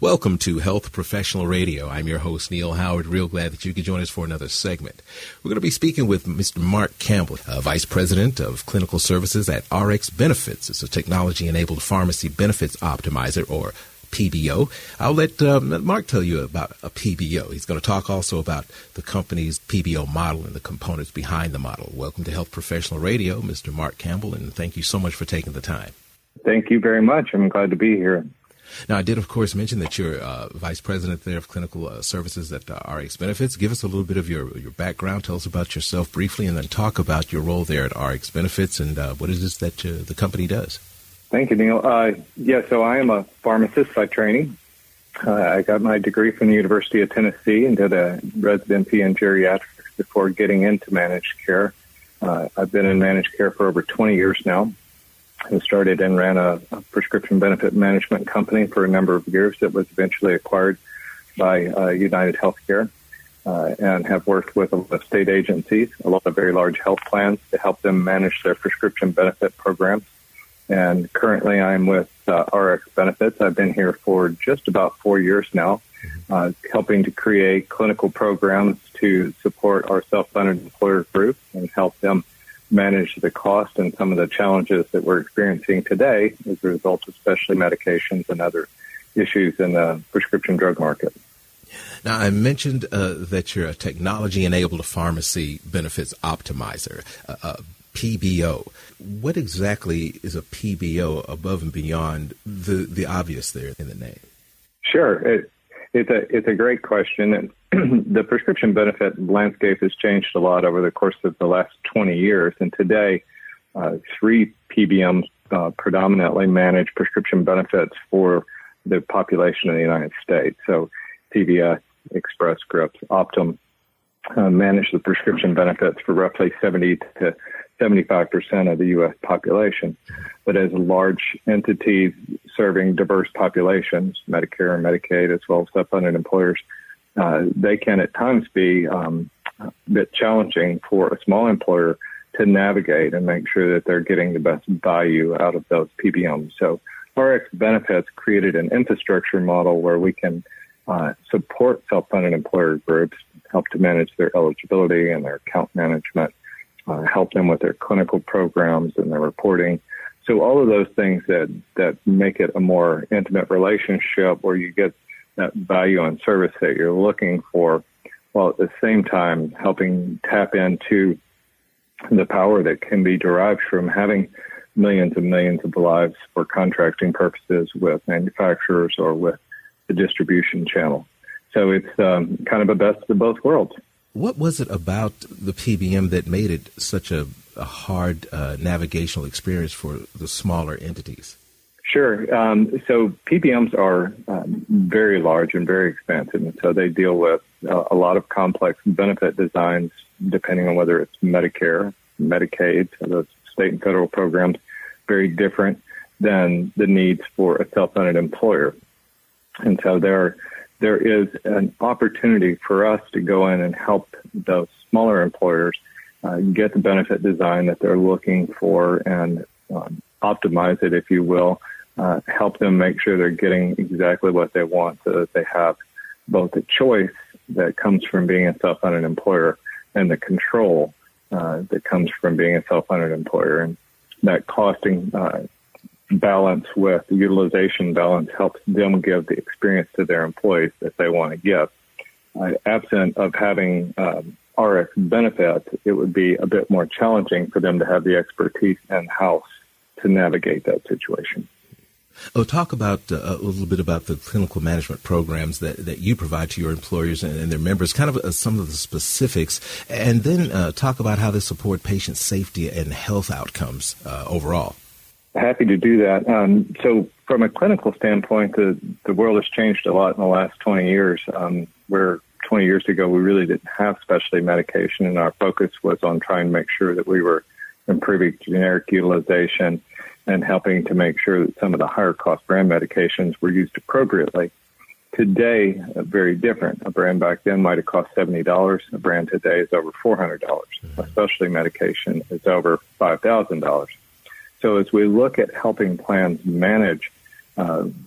Welcome to Health Professional Radio. I'm your host, Neil Howard. Real glad that you could join us for another segment. We're going to be speaking with Mr. Mark Campbell, Vice President of Clinical Services at RX Benefits. It's a technology-enabled pharmacy benefits optimizer, or PBO. I'll let Mark tell you about a PBO. He's going to talk also about the company's PBO model and the components behind the model. Welcome to Health Professional Radio, Mr. Mark Campbell, and thank you so much for taking the time. Thank you very much. I'm glad to be here. Now, I did, of course, mention that you're Vice President there of Clinical Services at RX Benefits. Give us a little bit of your background. Tell us about yourself briefly, and then talk about your role there at RX Benefits and what it is that the company does. Thank you, Neil. So I am a pharmacist by training. I got my degree from the University of Tennessee and did a residency in geriatrics before getting into managed care. I've been in managed care for over 20 years now. I started and ran a prescription benefit management company for a number of years that was eventually acquired by United Healthcare, and have worked with a lot of state agencies, a lot of very large health plans to help them manage their prescription benefit programs. And currently I'm with RX Benefits. I've been here for just about 4 years now, helping to create clinical programs to support our self-funded employer group and help them manage the cost and some of the challenges that we're experiencing today as a result of specialty medications and other issues in the prescription drug market. Now, I mentioned that you're a technology-enabled pharmacy benefits optimizer, PBO. What exactly is a PBO above and beyond the obvious there in the name? Sure. It's a great question. And the prescription benefit landscape has changed a lot over the course of the last 20 years. And today, 3 PBMs predominantly manage prescription benefits for the population of the United States. So CVS, Express Scripts, Optum manage the prescription benefits for roughly 70 to 75% of the U.S. population. But as large entities serving diverse populations, Medicare and Medicaid, as well as self-funded employers, they can at times be a bit challenging for a small employer to navigate and make sure that they're getting the best value out of those PBMs. So RX Benefits created an infrastructure model where we can support self-funded employer groups, help to manage their eligibility and their account management, help them with their clinical programs and their reporting. So all of those things that make it a more intimate relationship where you get that value and service that you're looking for, while at the same time helping tap into the power that can be derived from having millions and millions of lives for contracting purposes with manufacturers or with the distribution channel. So it's kind of a best of both worlds. What was it about the PBM that made it such a hard navigational experience for the smaller entities? Sure. So PBMs are very large and very expansive, and so they deal with a lot of complex benefit designs, depending on whether it's Medicare, Medicaid, so those state and federal programs, very different than the needs for a self-funded employer. And so there is an opportunity for us to go in and help those smaller employers get the benefit design that they're looking for and optimize it, if you will, help them make sure they're getting exactly what they want so that they have both the choice that comes from being a self-funded employer and the control that comes from being a self-funded employer. And that costing balance with the utilization balance helps them give the experience to their employees that they want to give. Absent of having RX benefits, it would be a bit more challenging for them to have the expertise in-house to navigate that situation. Oh, talk about a little bit about the clinical management programs that you provide to your employers and their members, kind of some of the specifics, and then talk about how they support patient safety and health outcomes overall. Happy to do that. So from a clinical standpoint, the world has changed a lot in the last 20 years, where 20 years ago we really didn't have specialty medication, and our focus was on trying to make sure that we were improving generic utilization and helping to make sure that some of the higher cost brand medications were used appropriately. Today, very different. A brand back then might have cost $70. A brand today is over $400. A specialty medication is over $5,000. So as we look at helping plans manage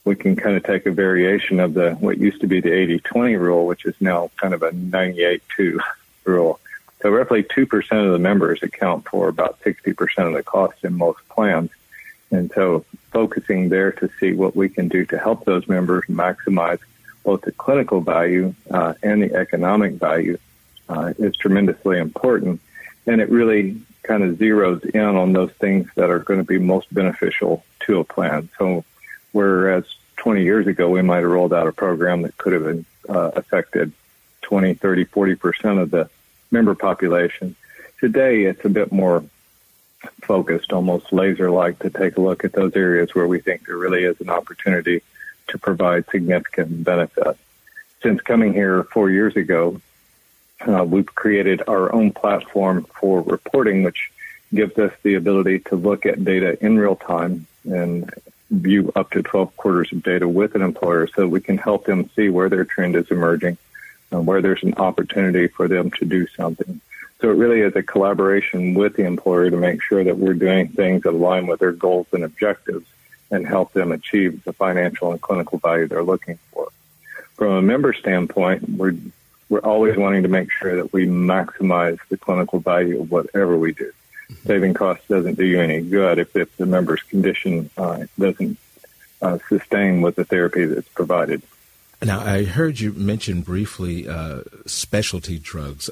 we can kind of take a variation of what used to be the 80-20 rule, which is now kind of a 98-2 rule. So roughly 2% of the members account for about 60% of the cost in most plans. And so focusing there to see what we can do to help those members maximize both the clinical value and the economic value is tremendously important. And it really kind of zeroes in on those things that are going to be most beneficial to a plan. So whereas 20 years ago, we might have rolled out a program that could have affected 20, 30, 40% of the member population. Today, it's a bit more focused, almost laser-like, to take a look at those areas where we think there really is an opportunity to provide significant benefit. Since coming here 4 years ago, we've created our own platform for reporting, which gives us the ability to look at data in real time and view up to 12 quarters of data with an employer so we can help them see where their trend is emerging and where there's an opportunity for them to do something. So it really is a collaboration with the employer to make sure that we're doing things that align with their goals and objectives and help them achieve the financial and clinical value they're looking for. From a member standpoint, we're always wanting to make sure that we maximize the clinical value of whatever we do. Saving costs doesn't do you any good if the member's condition doesn't sustain with the therapy that's provided. Now, I heard you mention briefly specialty drugs.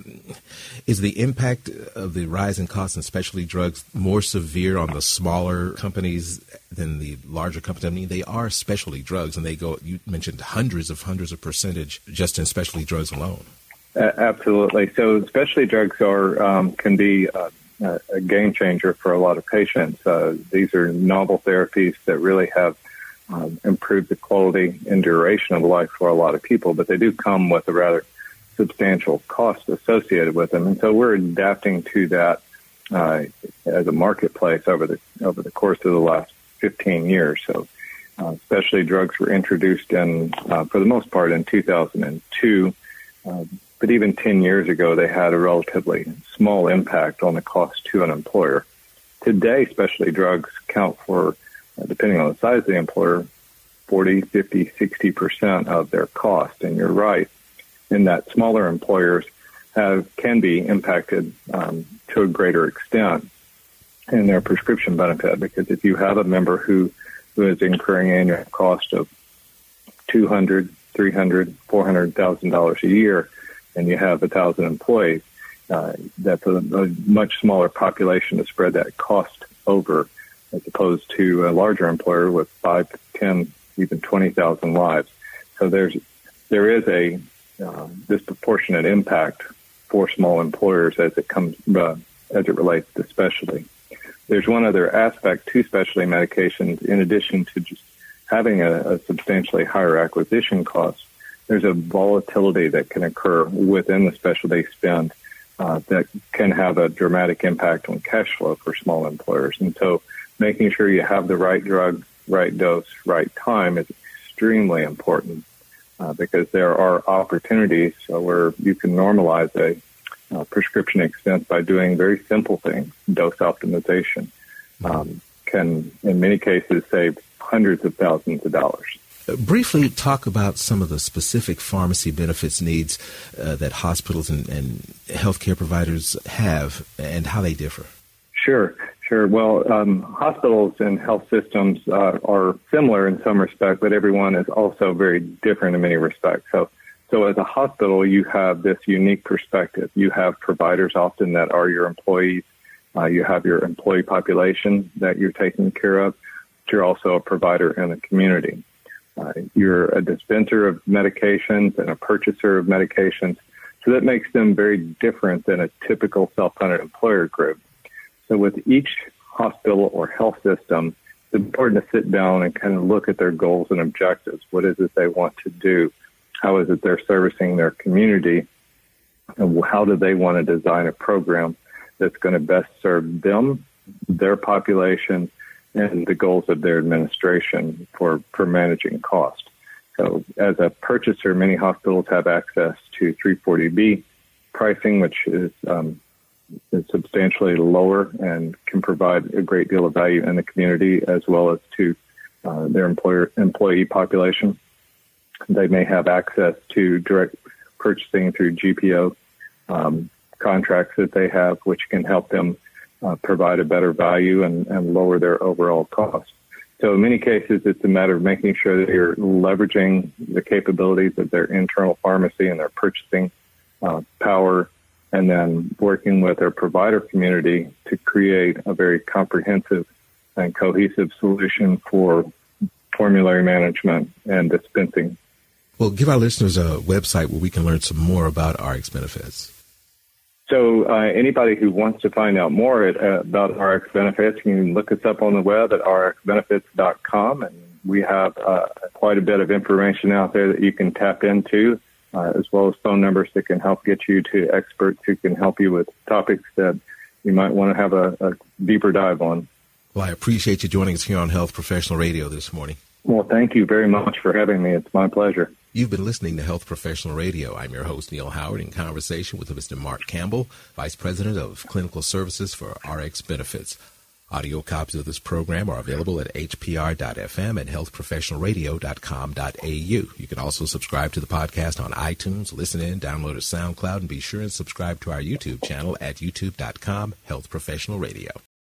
Is the impact of the rise in costs in specialty drugs more severe on the smaller companies than the larger companies? I mean, they are specialty drugs, and you mentioned hundreds of percentage just in specialty drugs alone. Absolutely. So specialty drugs can be a game changer for a lot of patients. These are novel therapies that really have improved the quality and duration of life for a lot of people, but they do come with a rather substantial cost associated with them. And so we're adapting to that as a marketplace over the course of the last 15 years. So specialty drugs were introduced for the most part in 2002. But even 10 years ago, they had a relatively small impact on the cost to an employer. Today, specialty drugs count for, depending on the size of the employer, 40, 50, 60% of their cost. And you're right in that smaller employers can be impacted to a greater extent in their prescription benefit, because if you have a member who is incurring annual cost of $200,000, $300,000, $400,000 a year, and you have 1,000 employees, that's a much smaller population to spread that cost over, as opposed to a larger employer with 5, 10, even 20,000 lives. So there is a disproportionate impact for small employers as it relates to specialty. There's one other aspect to specialty medications, in addition to just having a substantially higher acquisition cost. There's a volatility that can occur within the specialty spend that can have a dramatic impact on cash flow for small employers. And so making sure you have the right drug, right dose, right time is extremely important because there are opportunities where you can normalize a prescription expense by doing very simple things. Dose optimization can, in many cases, save hundreds of thousands of dollars. Briefly talk about some of the specific pharmacy benefits needs that hospitals and healthcare providers have and how they differ. Sure. Well, hospitals and health systems are similar in some respect, but everyone is also very different in many respects. So as a hospital, you have this unique perspective. You have providers often that are your employees. You have your employee population that you're taking care of, but you're also a provider in the community. You're a dispenser of medications and a purchaser of medications. So that makes them very different than a typical self-funded employer group. So with each hospital or health system, it's important to sit down and kind of look at their goals and objectives. What is it they want to do? How is it they're servicing their community? And how do they want to design a program that's going to best serve them, their population, and the goals of their administration for managing cost? So as a purchaser, many hospitals have access to 340B pricing, which is substantially lower and can provide a great deal of value in the community, as well as to their employee population. They may have access to direct purchasing through GPO contracts that they have, which can help them provide a better value and lower their overall cost. So in many cases, it's a matter of making sure that you're leveraging the capabilities of their internal pharmacy and their purchasing power, and then working with their provider community to create a very comprehensive and cohesive solution for formulary management and dispensing. Well, give our listeners a website where we can learn some more about RX Benefits. So anybody who wants to find out more about RX Benefits, you can look us up on the web at rxbenefits.com, and we have quite a bit of information out there that you can tap into, as well as phone numbers that can help get you to experts who can help you with topics that you might want to have a deeper dive on. Well, I appreciate you joining us here on Health Professional Radio this morning. Well, thank you very much for having me. It's my pleasure. You've been listening to Health Professional Radio. I'm your host, Neil Howard, in conversation with Mr. Mark Campbell, Vice President of Clinical Services for RX Benefits. Audio copies of this program are available at hpr.fm and healthprofessionalradio.com.au. You can also subscribe to the podcast on iTunes, listen in, download a SoundCloud, and be sure and subscribe to our YouTube channel at youtube.com, Health Professional Radio.